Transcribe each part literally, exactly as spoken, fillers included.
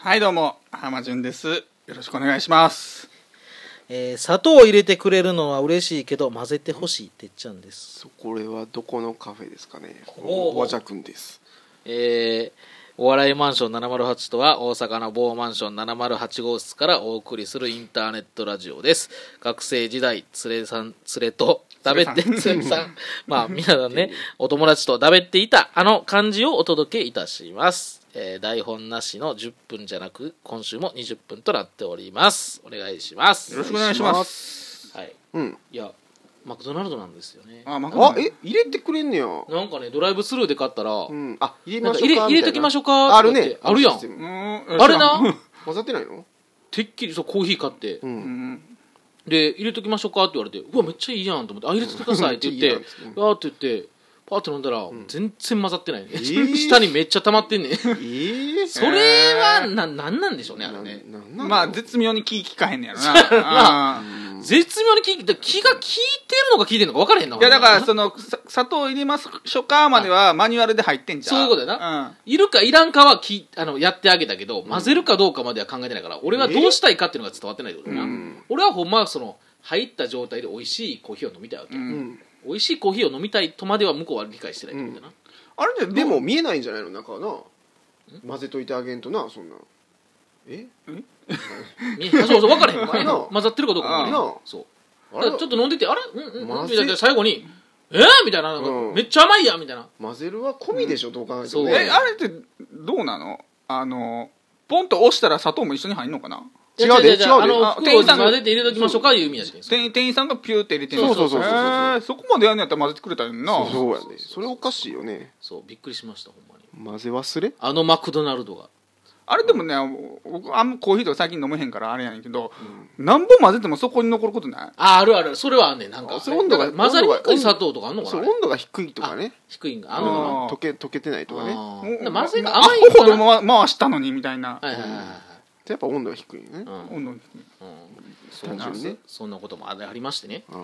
はいどうも浜潤です。よろしくお願いします。 えー、砂糖を入れてくれるのは嬉しいけど混ぜてほしいってっちゃんです。 これはどこのカフェですかね。おわじゃくんです。 えー、お笑いマンションななまるはちとは大阪の某マンションななまるはち号室からお送りするインターネットラジオです。学生時代連れさん連れとだべって連れさんまあ皆さんねお友達とだべっていたあの感じをお届けいたします。えー、台本なしのじゅっぷんじゃなく今週もにじゅっぷんとなっております。お願いします。 よろしくお願いします。 はい、 うん、 いやマクドナルドなんですよね。 あ、マクドナルド、あ、え、入れてくれんねや。 なんかねドライブスルーで買ったら、 うん、あ、入れましょうか入れ入れときましょうかあるね、 あるやん。 うんあれな混ざってないの？ てっきりそうコーヒー買って、 うん、 で入れときましょうかって言われて、うわめっちゃいいやんと思って、あ入れてくださいって言ってわーって言ってパーって飲んだら、うん、全然混ざってないね、えー、下にめっちゃ溜まってんねん、えー、 それはななんなんでしょうね、あれね。 まあ絶妙に気利かへんねやろな絶妙に気気が利いてるのか利いてるのか分からへんな。 いやだからその砂糖入れましょうかまではマニュアルで入ってんじゃん。 そういうことやな、うん、いるかいらんかはきあのやってあげたけど、混ぜるかどうかまでは考えてないから、俺がどうしたいかっていうのが伝わってないってことだな、うん、俺はほんまその入った状態で美味しいコーヒーを飲みたいわけ、うん、美味しいコーヒーを飲みたいとまでは向こうは理解してないってことだな、 うん、あれでも見えないんじゃないの中はな、混ぜといてあげんとな、そんなええそうそう分からへん混ざってるかどうか分からへん。そうちょっと飲んでてあれうんうんみたいな最後にえー、みたいな、なんか、うん、めっちゃ甘いやみたいな。 混ぜるは込みでしょ、うん、どう考えても、 ね、えあれってどうなの？あのポンと押したら砂糖も一緒に入るのかな？ 違うで違うで、 あの袋に混ぜて入れときましょうかいう意味やし、 店店員さんがピューって入れてる。 そうそうそうそうそう、 えー、そこまでやんのやったら混ぜてくれたらいいな。 そうやね、それおかしいよね。 そうびっくりしましたほんまに。 混ぜ忘れ？ あのマクドナルドがあれでもね、僕あんまコーヒーとか最近飲めへんからあれやねんけど、うん、何本混ぜてもそこに残ることない？ ああるある、それはあんねん。なんか温度が混ざりにくい砂糖とかあんのかな。 そう温度が低いとかね。 低いんがあの溶け溶けてないとかね。 混ぜが甘いんかな。アホほど回したのにみたいな。 はいはいはいはい。 やっぱ温度が低いね。 うん、 温度が低い。 うん、単純にね。そんなこともありましてね。 うん、 はい。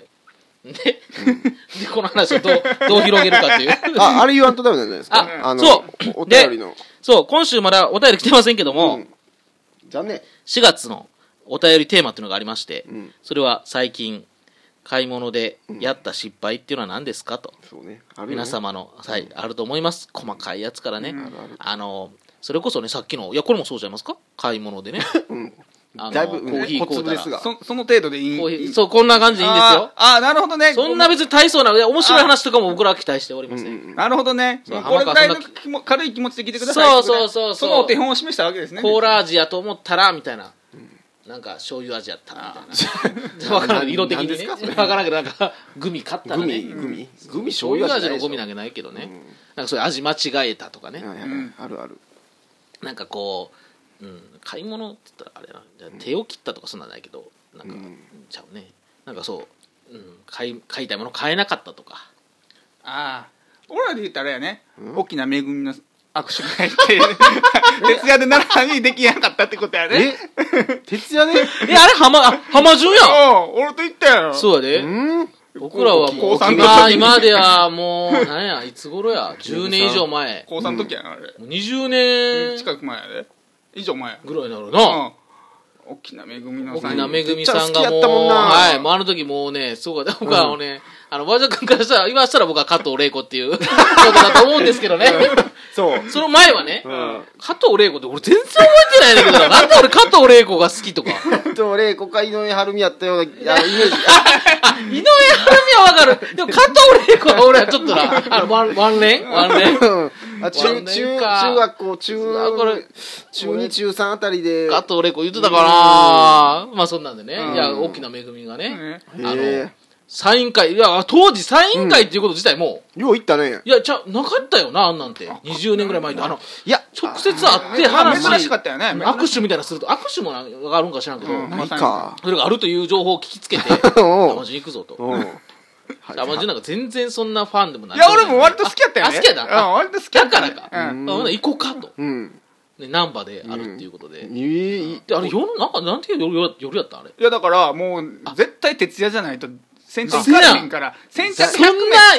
で、うん、でこの話をどうどう広げるかっていうああれ言わんとダメなんじゃないですか。 ああのそうお便りのそう今週まだお便り来てませんけども、うん、 残念。 しがつのお便りテーマっていうのがありまして、 うん、 それは最近買い物でやった失敗っていうのは何ですかと、 うんそうねあるね、 皆様の、はい、あると思います。細かいやつからね、 うん、あるあるあのそれこそねさっきのいやこれもそうじゃいますか、買い物でね、 うんあのだいぶコーヒー買うたらそ, その程度でいい。 コーヒーそうこんな感じでいいんですよ。 ああなるほどね。 そんな別に大層な面白い話とかも僕らは期待しておりません、うんうん、 なるほどね。 そうこれぐらいの軽い気持ちで聞いてください。 そうそうそうそう、 そのお手本を示したわけですね。 コーラ味やと思ったらみたいな、うん、なんか醤油味やったらみたいな分からん色的にね分からんけどなんかグミ買ったらねグミグミグミ醤油味のグミなんかないけどね、うん、なんかそういう味間違えたとかね、 はいはいはい、あるある。 なんかこううん、買い物って言ったらあれな、じゃ手を切ったとかそんなんないけどなんか、うん、ちゃうね、なんかそう、うん、買い買いたいもの買えなかったとか。 ああ俺らで言ったらあれやね、うん、大きな恵みの握手会って徹夜でならにできやんかったってことやね。 え徹夜でえあれ浜あ浜中やん。 お俺と言ったやそうやで、 うん僕らはもう今今ではもう何やいつ頃やじゅうねん以上前高さんの時やなあれ、 うん、にじゅうねん近く前やで以上前ぐらいになるな、うん、 大きなめぐみのさん大きなめぐみさんがもうはいもうあの時もうねそうか僕はもうね、うん、あの和田君からしたら今したら僕は加藤玲子っていうことだと思うんですけどねそうその前はね、 うん、 加藤玲子って俺全然覚えてないんだけどなんで俺加藤玲子が好きとか加藤玲子か井上晴美やったようなイメージあ井上晴美は分かる。でも加藤玲子は俺はちょっとなあのワンワンレンワンレンあ中中中学校中中に中さんあたりで加藤玲子言ってたかな。まあそんなんでね、いや大きな恵みがね、あのサイン会いや当時サイン会っていうこと自体もよう言ったね。 いやちゃなかったよなあんなんてにじゅうねんぐらい前にあのいや直接会って話珍しかったよね。 握手みたいなすると握手もあるんか知らんけどないかそれがあるという情報を聞きつけて山地行くぞと。山地なんか全然そんなファンでもない。 いや俺も割と好きやったよね。 あ好きやった。 割と好きやっただからか。行こうかと。難波であるっていうことで、うん、であれ夜なんかなんていう夜夜やったあれ。 いやだからもう絶対徹夜じゃないと先着行かれへんから先着そんな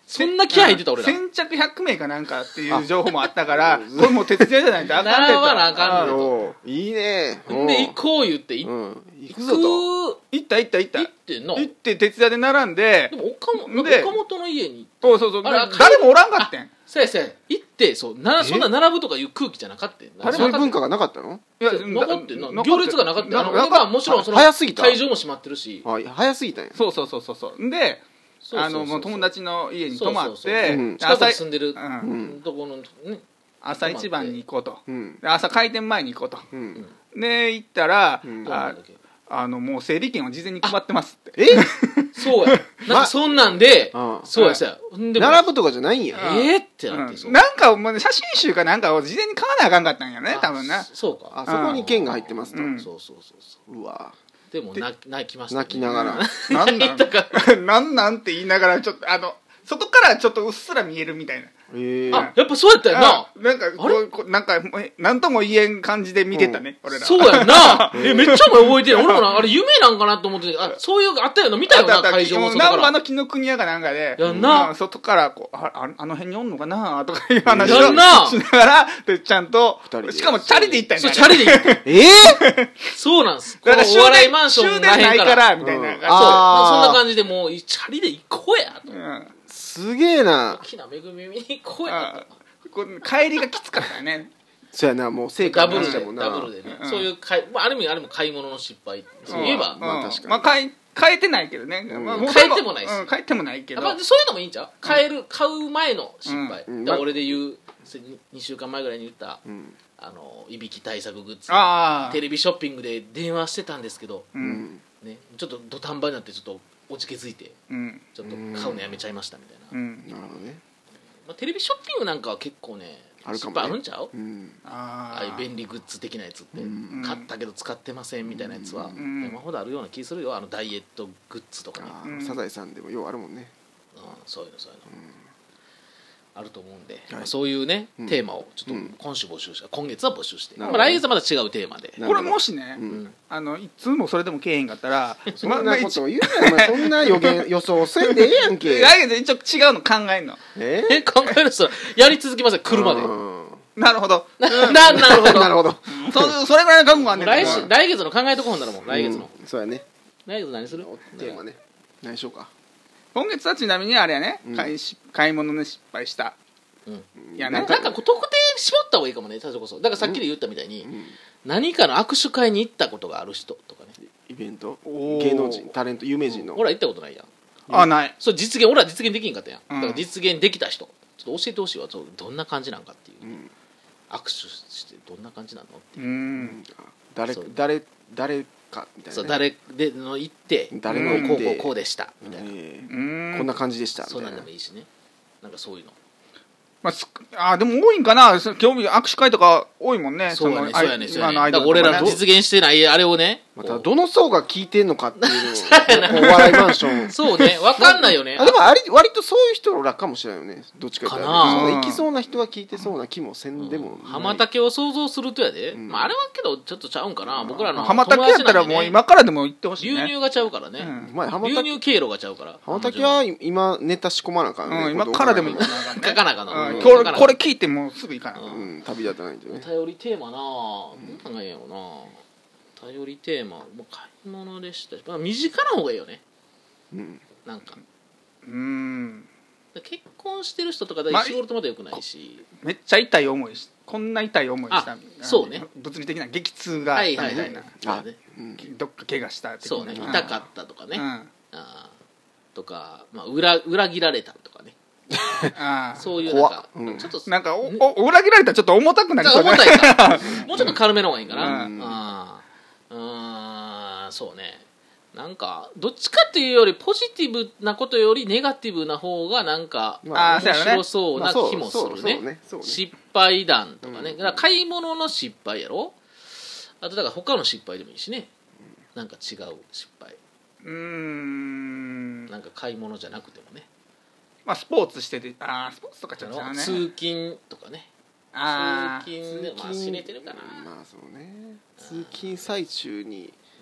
そんな気合入ってた俺ら先着ひゃくめいかなんかっていう情報もあったからこれもう徹夜じゃないとあかんで習わなあかんねんおういいねで行こう言って行うん行くぞと行った行った行った行ってんな行って徹夜で並んででも岡本なんかで岡本の家にそうそうそうあれあ誰もおらんかってんそうやそうや行ってそうなえそんな並ぶとかいう空気じゃなかったんなそういう文化ががなかったのいや残ってんな残行列がなかったあの俺ななはもちろんその早すぎた会場も閉まってるしあ早すぎたんやそうそうそうそうそうでそうそうそうあのもう友達の家に泊まっそうそうそうてうん近く朝に住んでるうんところのね朝一番に行こうとうんで朝開店前に行こうとうんで行ったらうんあどうなんだっけあのもう整理券を事前に配ってますってえそうやなんかそんなんでああそうやそうやほんでも並ぶとかじゃないんやうんえーってなってそううんなんかもう写真集かなんかを事前に買わなあかんかったんやね多分なあそうかあそこに剣が入ってますとうんそうそうそうそううわでも泣き泣きましたね泣きながらなんなんだからなんなんって言いながらちょっとあの外からちょっとうっすら見えるみたいなええあやっぱそうやったよなあなんかこうこうなんかえなんとも言えん感じで見てたね、俺らそうやんなえめっちゃお前覚えてる俺もなあれ夢なんかなと思ってあそういうあったよな見たよなあったあった会場ももう難外から波の紀ノ国屋かなんかでやんなうん外からこうあああの辺におんのかなとかいう話をやんなしながらでちゃんと二人でしかもチャリで行ったんそうやチャリで行ってええそうなんですこのだからお笑いマンション終電ないからへんかららみたいな感じそうあーそんな感じでもうチャリで行こうやとうんすげえな大きな恵み見に行こうやあこう帰りがきつかったよねそうやなもう成と果ダブルで出してもんなダブルでねうんそういう買いまあある意味あれも買い物の失敗そういえばんまあ確かにまあ変え変えてないけどね、 うんまあ変えてもないしうん変えてもないけど、 まあそういうのもいいんちゃう買える買う前の失敗うんだから俺で言うにしゅうかんまえぐらいに言ったうんあのいびき対策グッズああテレビショッピングで電話してたんですけどううんんねちょっと土壇場になってちょっと落ち気づいてうんちょっと買うのやめちゃいましたみたいな、 うんなるほどねまあ、テレビショッピングなんかは結構ね失あるかもね敗あるんちゃううんあああいう便利グッズ的なやつって、 うん買ったけど使ってませんみたいなやつは、 ん山ほどあるような気するよあのダイエットグッズとかね、 あうんサザエさんでもようあるもんねうん、そういうのそういうの、あると思うんで、 はいまあそういうね、 うんテーマをちょっうんと今週募集した今月は募集して、まあ、 なるほど来月はまた違うテーマでなこれもしね、 うんあのいつもそれでもけえへんかったらそんなことを言うなよお前そんな予言予想せんでええやんけ来月一応違うの考えんのええ考える人はやり続けますよ来るまで、 うんなるほどななるほどなるほどそそれぐらいの覚悟あんねん来から週来月の考えとこうならもう来月の、 うんそうやね来月何するテーマね何しようか今月はちなみにあれやね、 うん買いし買い物で失敗したうんいやなんかこう特定絞った方がいいかもねそれこそだからさっきで言ったみたいに、 うん何かの握手会に行ったことがある人とかねイベントおー芸能人タレント有名人の俺ら行ったことないやんあないそう実現俺ら実現できんかったやん、 うんだから実現できた人ちょっと教えてほしいわそうどんな感じなんかっていう、 うん握手してどんな感じなのってういう、 ん誰そう誰誰かみたいなねそう誰での行って誰の行ってこうこうこうでしたみたいな、 ええうんこんな感じでしたみそうなんたいなでもいいしねなんかそういうのまあ、すあでも多いんかなそ興味握手会とか多いもんねそうやねのそうやねそうや今のアねだから俺イドルとかねらの実現してないあれをねまたこうどの層が聞いてんのかっていうのをこうお笑いマンションそうね分かんないよねあでもあり割とそういう人らかもしれないよねどっちかっていうとかなそんな行きそうな人は聞いてそうな気もせんでもない浜竹を想像するとやで、 うんまあ、あれはけどちょっとちゃうんかな、僕らの浜竹やったらもう今からでも行ってほしいね流入がちゃうからね、 うんお前浜流竹入経路がちゃうから浜竹は今ネタ仕込まなあかんねうん、今からでも行かなあかんね書かなあかんなうんうんこれこれ聞いてもうすぐ行かなあかんうん旅立たないとねお便りテーマなあどう考えようなお便りテーマもう買い物でしたし、まあ、身近な方がいいよねうんなんかうん結婚してる人とかだまあと仕事までよくないし、 めっちゃ痛い思いしこんな痛い思いしたあそうね物理的な激痛があったみたいな、 はいはいはいあそうねうんどっか怪我した的なそうね痛かったとかね、 うんあーとか、まあ、裏裏切られたとかねああそういうなんか、 怖っうんちょっとなんかおお裏切られたらちょっと重たくなりそう重だたいかもうちょっと軽めの方がいいかな、 ううんん、あーそうねなんかどっちかっていうよりポジティブなことよりネガティブな方がなんかまあーそうやろね面白そうな気もするまあそうそうねそうねそうね失敗談とかね、 うんだから買い物の失敗やろあとだから他の失敗でもいいしねなんか違う失敗うーんなんか買い物じゃなくてもねまあスポーツしててああスポーツとかちょっと違うね通勤とかねあ通勤でまあ知れてるかな、 まあそうね通勤最中に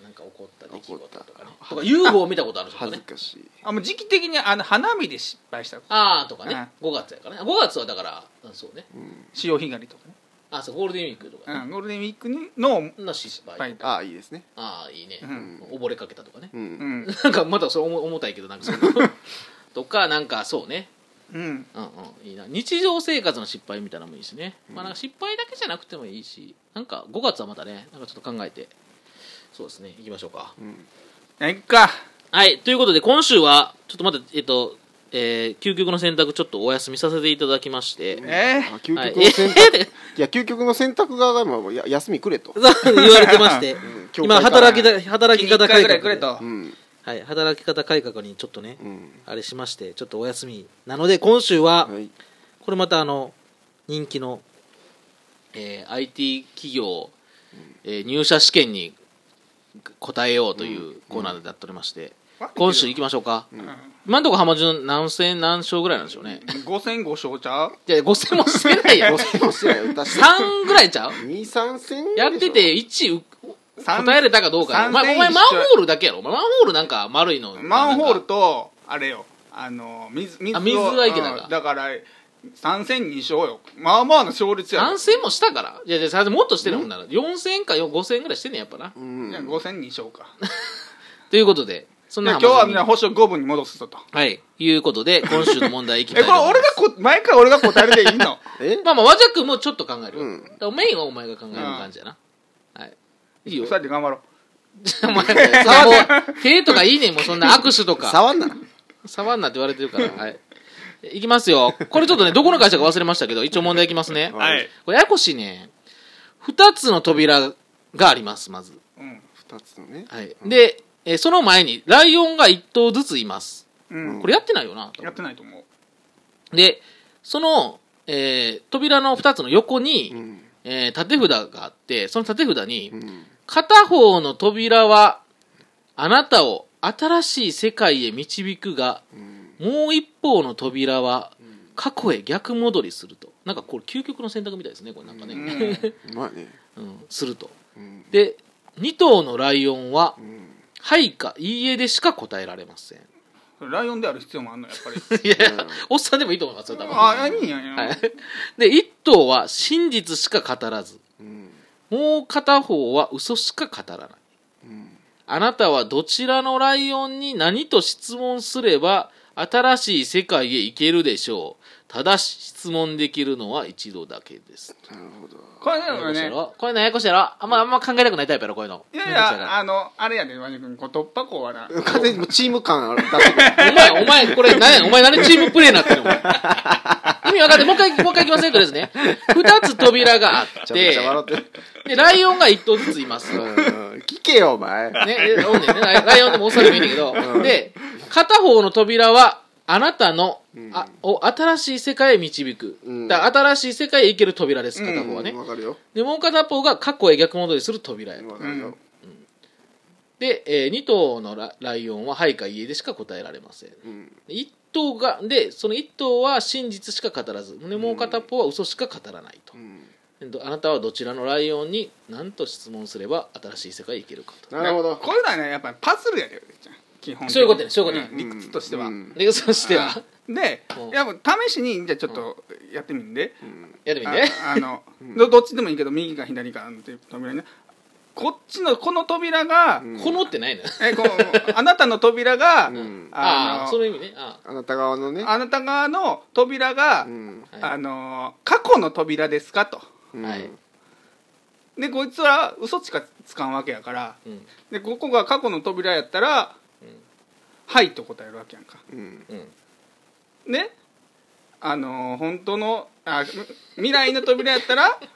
なんか起こった出来事とかね起こったとか ユーフォー 見たことある人ね恥ずかしいあもう時期的にあの花見で失敗したああとかねごがつやからねごがつはだからそうね潮干狩りとかね、 あそうゴールデンウィークとかねうん、ゴールデンウィークのの失敗はいああいいですねああいいねうん溺れかけたとかねううんんなんかまたそれ重重たいけどなんかそうとかなんかそうねうんうんうんいいな日常生活の失敗みたいなのもいいしね、まあなんか失敗だけじゃなくてもいいしなんかごがつはまたねなんかちょっと考えてそうですね行きましょうかいっかはいということで今週はちょっとまたえっとえー、究極の選択ちょっとお休みさせていただきましてえあ究はい極の選択、い、や究極の選択側がもうや休みくれと、 言われてまして今働きだ働き方改ぐらい革でくれとうんはい、働き方改革にちょっとね、 うんあれしましてちょっとお休みなので今週は、 はい、 これまたあの人気の、えー、アイティー 企業、えー入社試験に答えようというコーナーでやっておりまして、今週行きましょうか、 うん今のところ浜順何戦何勝ぐらいなんでしょうねごせんご勝ちゃういやご戦もしてないやろもしやよ確かさんぐらいちゃうにさん戦やってていち三答えれたかどうかやお前お前マンホールだけやろお前マンホールなんか丸いのマンホールととあれよあの水水をあ水はいけたかうんだからさん戦に勝よまあまあの勝率やろ何戦もしたからいやいやもっとしてるもんならよん戦かご戦ぐらいしてんねんやっぱなうんいやご戦に勝かということでそんないや今日は浜順にみんな星をごぶんに戻すぞとはいいうことで今週の問題いきたえいと思いますこれ俺がこ毎回俺が答えるでいいのえまあまあ和ジャ君もちょっと考えるよ、 うんだからメインはお前が考える感じやな、はいいいよふたりで頑張ろうお前さもう手とかいいねんもうそんな握手とか触んな触んなって言われてるからはいいきますよこれちょっとねどこの会社か忘れましたけど一応問題いきますねはいこれややこしいねふたつの扉がありますまず、 うんふたつのねはい、で、えーその前にライオンがいっ頭ずついますうんこれやってないよなやってないと思うでその、えー扉のふたつの横に、 うんえー縦札があってその縦札に、 うん片方の扉はあなたを新しい世界へ導くがうんもう一方の扉は過去へ逆戻りするとなんかこれ究極の選択みたいですねこれなんかね、 うんまあねうんするとうんでに頭のライオンはうんはいかいいえでしか答えられませんライオンである必要もあんのやっぱりいやうんおっさんでもいいと思いますよ多分あいいんやいや、 はいで一頭は真実しか語らずうんもう片方は嘘しか語らないうんあなたはどちらのライオンに何と質問すれば新しい世界へ行けるでしょう。ただし質問できるのは一度だけです。 なるほどこれややこしいやねろこれのややこしいやろあんまあんま考えたくないタイプやろこういうの。 いやいめんどくさからやあのあれやでマジ君こう突破口はな完全にもうチーム感出してくるお前、お前、これ、何やお前何チームプレーになってるのお前。意味わかんない。もう一回、もう一回いきますね、とりあえずね。二つ扉があっめちゃめちゃて、 笑ってるで、ライオンが一頭ずついます。ね、 うん聞けよお前えおんねんね。ライライオンでもおっさんでもいいんだけど、 うんで、片方の扉は、あなたの、 うんあを新しい世界へ導く。 うんだから新しい世界へ行ける扉です、片方はね。 わかるよで、もう片方が過去へ逆戻りする扉や。 わかるよで、えー、に頭のラライオンは、はいかいいえでしか答えられません。 うん一頭がでその一頭は真実しか語らずでもう片方は嘘しか語らないとう、んであなたはどちらのライオンに何と質問すれば新しい世界へ行けるかとなるほどこういうのはねやっぱりパズルやでじゃん基本的にそういうことやねそういうことやん理屈としては、 うんでそしてはでうんやっぱ試しにじゃあちょっとやってみんで、 うんやってみてああの、どどっちでもいいけど右か左かっていう扉にねこっちのこの扉が、 うんこのってないのよえこのあなたの扉が、 うんあああのその意味ねああなた側のねあなた側の扉が、 うんあ、はいあの過去の扉ですかとうんはいでこいつは嘘しかつかんわけやからうんでここが過去の扉やったらうん 「はい」と答えるわけやんかうんうんねあの本当のあ未来の扉やったら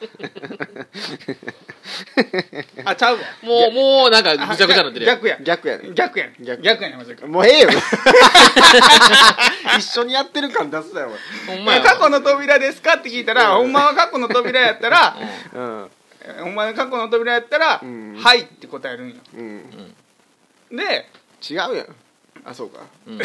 あちゃうわもうもうなんかぐちゃぐちゃになってるやん逆や逆やね逆や逆逆やねマジでもうええよ一緒にやってる感出すなよほんまや過去の扉ですかって聞いたら、ほんまは過去の扉やったら、 お前うんほんまは過去の扉やったら、 うんはいって答えるんよ。 うんで、 違うやんあそうかうん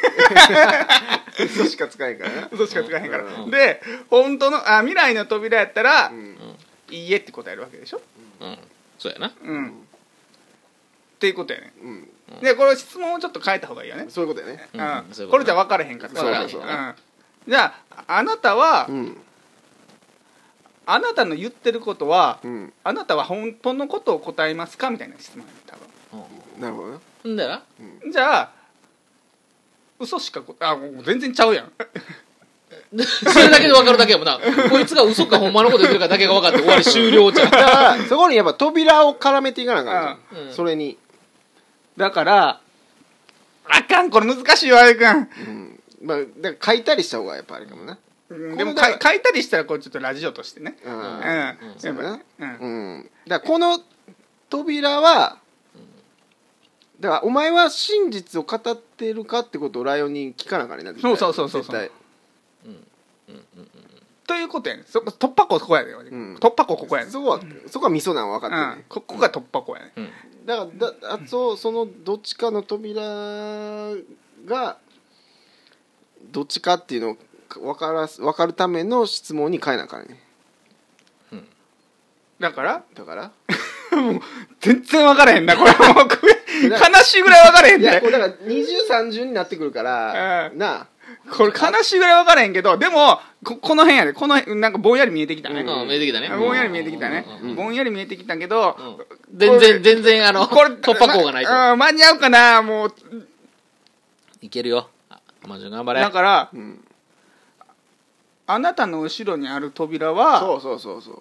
嘘しか使えんからな嘘しかつかへんから。 うんで、本当のあ未来の扉やったら、 うんいいえって答えるわけでしょ。 うんそうやなうん。 っていうことやね、 うん、 でこれ質問をちょっと変えた方がいいよね、 そういうことやね。 うんうんそういうことこれじゃ分かれへんかったそうからそうそううんじゃああなたは、 うんあなたの言ってることは、 うん、 あなたは本当のことを答えますかみたいな質問やね多分なるほどな。 ほんだらじゃあ嘘しかこあもう全然ちゃうやんそれだけで分かるだけやもんなこいつが嘘かほんまのこと言ってるかだけが分かって終わり終了じゃんだからそこにやっぱ扉を絡めていかなあかんじゃん、 うんそれに、 だからあかんこれ難しいわあれくん、 うんまあ、だから書いたりした方がやっぱあれかもな。 うん、でもかい書いたりしたらこうちょっとラジオとしてねうん、 うん、 うんやっぱそうだな、 うんうん、だからこの扉はだからお前は真実を語っているかってことをライオンに聞かなあかんねんな絶対そうそうそうそう絶対ということやねそ突破口ここやね、 ん突破口ここやねそこはそこは味噌なんは分かってるね、 うん、ここが突破口やね、 うんだからだあそうそのどっちかの扉がどっちかっていうのを分からす分かるための質問に変えなあかんね。 だからだからもう全然分からへんなこれもう悲しいぐらい分からへんねいやこれだから二重三重になってくるから、 うんなあこれ悲しいぐらい分からへんけどでも こ, この辺やでこの辺なんかぼんやり見えてきたね、 うんうん見えてきたねぼんやり見えてきたね、 うんぼんやり見えてきたけど、 うん全然全然あのこれ突破口がないとまうん間に合うかなもういけるよあまじゅん頑張れだからうんあなたの後ろにある扉はそうそうそうそう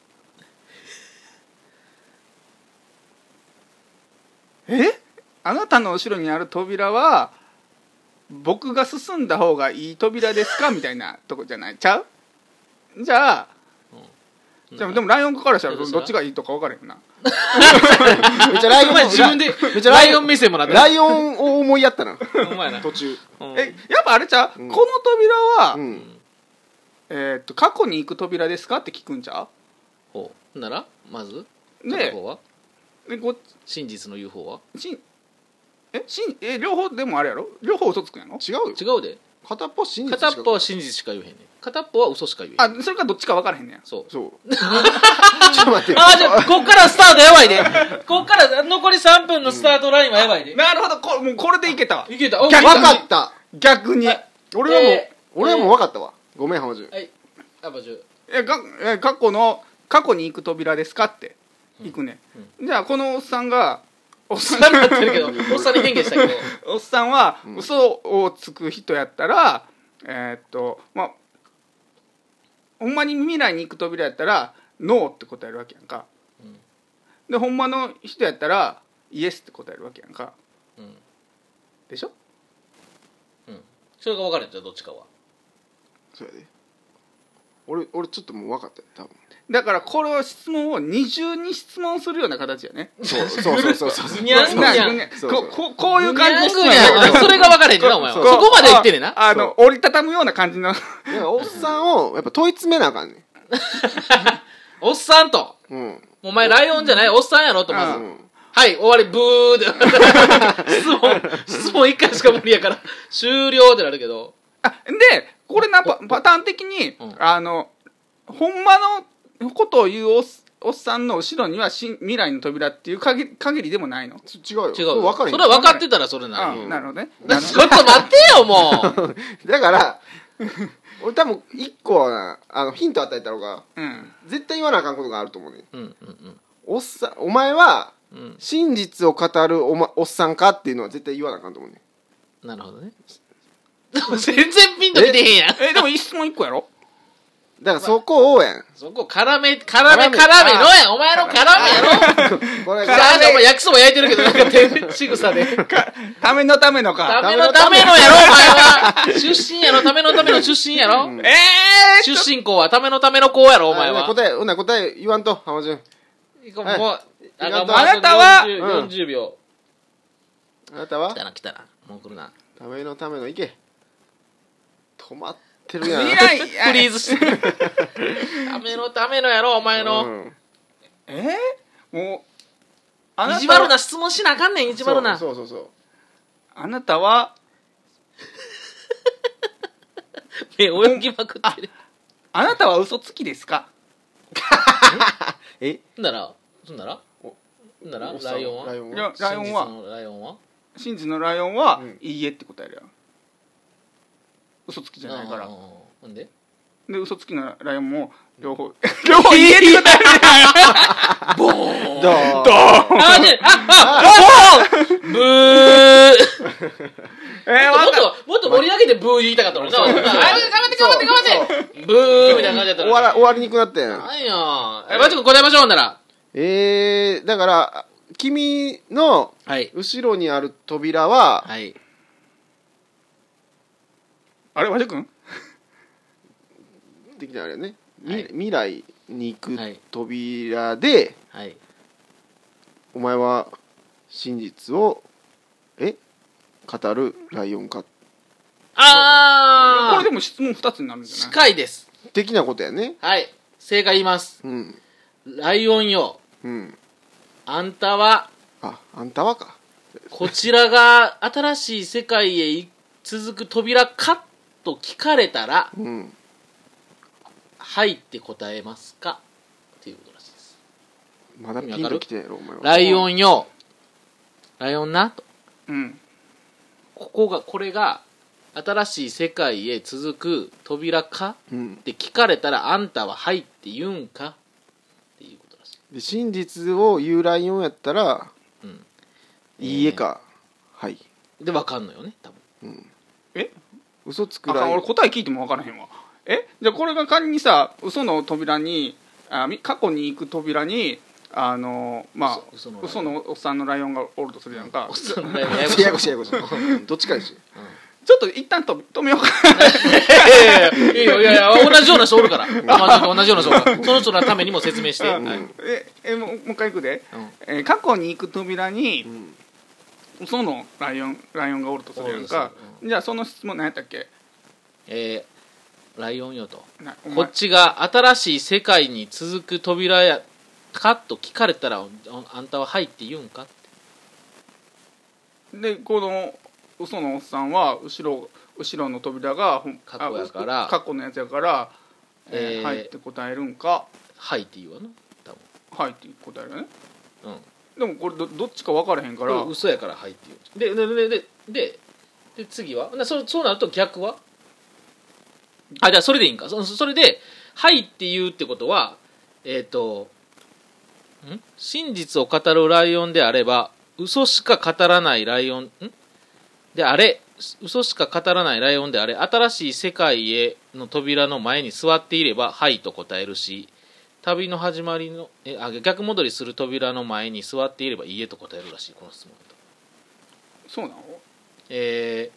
えあなたの後ろにある扉は僕が進んだ方がいい扉ですかみたいなとこじゃないちゃうじゃあ、 うんじゃあでもライオンからしたらうんどっちがいいとか分からへんなめっちゃライオンお前自分でめっちゃライオン目線もなってるライオンを思いやったなお前な途中うんえやっぱあれちゃう、 うんこの扉は、 うんえーっと過去に行く扉ですかって聞くんちゃほうならまずうで片方はでこ真実の ユーフォー はしえしえ両方でもあれやろ両方嘘つくんやろ違うよ違うで片っぽ真実しか片っぽは真実しか言えへんねん片っぽは嘘しか言えへんあそれかどっちか分からへんねやそうそうちょっと待ってよあーじゃあこっからスタートやばいでこっから残りさんぷんのスタートラインはやばいでなるほどこもうこれでいけたわいけたお逆分かった逆に、 はい俺はもう、 えー俺はもう分かったわごめん浜中はいあまじゅえがえ過去の過去に行く扉ですかって行くね、じゃあこのおっさんがおっさんさんになってるけどおっさんに変化したけどおっさんはうん嘘をつく人やったら、えーっとまあほんまに未来に行く扉やったらノーって答えるわけやんか、 うんでほんまの人やったらイエスって答えるわけやんかうんでしょうんそれが分かるんじゃどっちかはそうやで俺俺ちょっともう分かったよ多分だからこれは質問を二重に質問するような形やねそうそうそうそうそうにゃんぐにゃんなそうそうこここういう感じの質問にゃんぐにゃんそれが分かれへんねんなお前はそうそこまで言ってんねんなあの折りたたむような感じのだからおっさんをやっぱ問い詰めなあかんねおっさんとんうんお前ライオンじゃないおっさんやろとまずうんはい終わりブーで質問質問いっかいしか無理やから終了ってなるけどあでこれなパパターン的に、 うんあのほんまのことを言うおっおっさんの後ろにはし未来の扉っていう限り限りでもないの、 ち違うよ違うよ分かれへんそれは分かってたらそれなあるよなるほどねちょっと待ってよもうだから俺多分一個はなあのヒント与えたのがうん絶対言わなあかんことがあると思うねうんうんおっさんお前はうんうん真実を語るお,、ま、おっさんかっていうのは絶対言わなあかんと思うねなるほどねでも全然ピンときてへんやんえでも一質問一個やろだからそこをやんそこ絡め絡め絡めのやお前の絡めやろこれじゃあお前焼きそば焼いてるけどなんか手仕草でかためのためのかためのためのやろお前は出身やろためのための出身やろ、 うんええー、 出身校はためのための子やろお前あは答えほんなら答え言わんと浜順もう、 はいああなたはよんじゅう、 うんよんじゅうびょあなたはう来たな来たなもう来るなためのためのいけ止まってるやん未来フリーズしてるためのためのやろお前の、 うんえー、もうあなた意地悪な質問しなあかんねん意地悪なそうそうそうそうあなたは目泳ぎまくってるあなたは嘘つきですかえそんならそんならならライオンはライオンいやはライオンは真実のライオンは真実のライオンは、 うんいいえって答えるやん。嘘つきじゃないから。 なんでで嘘つきのライオンも両方両方いいえって答えるやん。 ボーンどうあでああボーンブーえー、 もっわかったともっと盛り上げてブー言いたかったのにな。あ頑張って頑張って頑張ってブーみたいな感じだったのに。 終わら終わりにくくなったやん。 なんやえマジ君答えましょうほんなら。 えー、だから君のはい後ろにある扉は、 はいあれ和く君的なあれね、みはい未来に行くはい扉で、 はいお前は真実をえ語るライオンかあーこれでも質問ふたつになるんじゃない？ 近いです的なことやね。 はい正解言いますうんライオンようん。 あんたはあ、あんたはか。 こちらが新しい世界へ続く扉かと聞かれたらうん。 はいって答えますかっていうことらしいですまだピンときてんやろお前は。 ライオンよライオンなとうん。 ここがこれが新しい世界へ続く扉かうんっ。て聞かれたらあんたははいって言うんかっていうことらしいで真実を言うライオンやったら、 うんいいえか、はい。 で分かんのよね多分うん。 え嘘つくあかん俺ライオン。 答え聞いても分からへんわ。えじゃあこれが仮にさ嘘の扉にあみ過去に行く扉にあのまあ嘘の嘘のおっさんのライオンがおるとするやんか。 おっさんのちライオンやややこしいややこしい。うんどっちかですよ。 ょっと一旦と止めようか。 いやいやいやいやいやいや同じような人おるからまあ同じような人おるからその人のためにも説明して、 うんはいええもうもう一回いくで、 うんえー過去に行く扉にうん。 嘘のライオンライオンがおるとするやんかおる。 じゃあその質問何やったっけ？ えーライオンよとなお前こっちが新しい世界に続く扉やかと聞かれたらああんたははいって言うんかってでこの嘘のおっさんは後ろ後ろの扉がほん過去やからあ過去のやつやから、えーえーはいって答えるんかはいって言うわな多はいって答えるね。 分うんでもこれ ど, どっちか分からへんから、 これ嘘やからはいって言うでででででで次はなそそうなると逆はあじゃあそれでいいんかそそれではいって言うってことはえっ、とん真実を語るライオンであれば嘘しか語らないライオンんであれ嘘しか語らないライオンであれ新しい世界への扉の前に座っていればはいと答えるし旅の始まりのえあ逆戻りする扉の前に座っていればいいえと答えるらしいこの質問だとそうなの？ え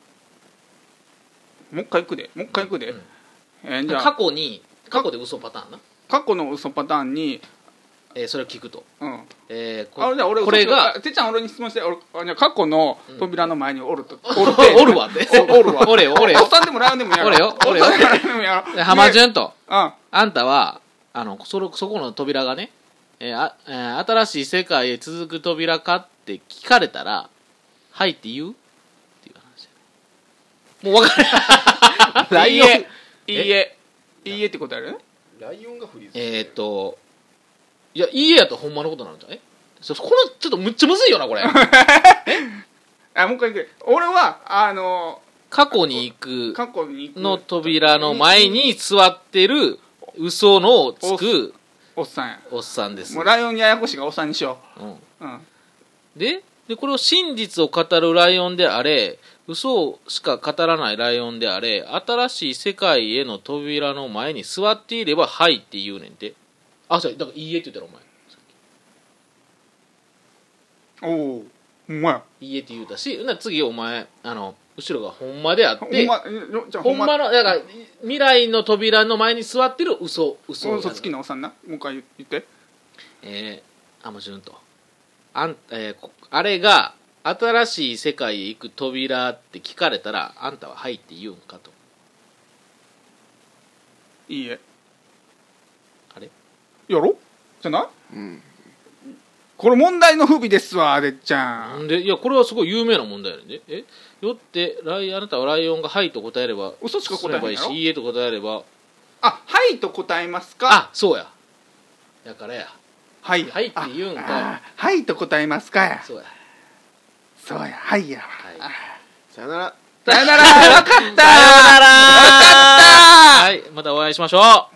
もう一回いくでもう一回いくで、 うんえーじゃあ過去に過去で嘘パターンな、 過去の嘘パターンに、 えーそれを聞くと、 うん、 えーこあじゃあ俺これがあてっちゃん俺に質問して俺あじゃあ過去の扉の前におると、 おるおるわっておおるわおれよおれよおっさんでもライオンでもやろおれよおれよおっさんでもライオンでもやろで浜順とうんあんたはあのそのそこの扉がね、えーあえー新しい世界へ続く扉かって聞かれたらはいって言うっていう話もう分かるライオンいいえいいえいいえって答えるね。 ライオンがフリーズ。 えーっといやいいえやとほんまのことなんじゃないそこのちょっとむっちゃむずいよなこれあもう一回いくで俺はあの過去に行く過去に行くの扉の前に座ってる嘘のつくおっさんやおっさんですもうライオンややこしいがおっさんにしようんう、うん、 ででこれを真実を語るライオンであれ嘘しか語らないライオンであれ新しい世界への扉の前に座っていればはいって言うねんてあそうだからいいえって言ったらお前おおほんまやいいえって言うたしな次お前あの後ろがほんまであっほんてまじゃあほんまのだから未来の扉の前に座ってる嘘嘘嘘つきのおっさんなもう一回言ってえー、あもちろんとあん、えーこあれが新しい世界へ行く扉って聞かれたらあんたははいって言うんかといいえあれやろじゃないうん。 これ問題の不備ですわでっちゃなんんでいやこれはすごい有名な問題やねんでえよってライあなたはライオンがはいと答えれば嘘しか答えへんやろすればいいしいいえと答えればあはいと答えますかあそうやだからやはいはいって言うんかい。 あはいと答えますかや。 そうや。 そうやはいやわ、 はい。 さよなら。 さよなら分かったさようなら。 分かったはい、またお会いしましょう。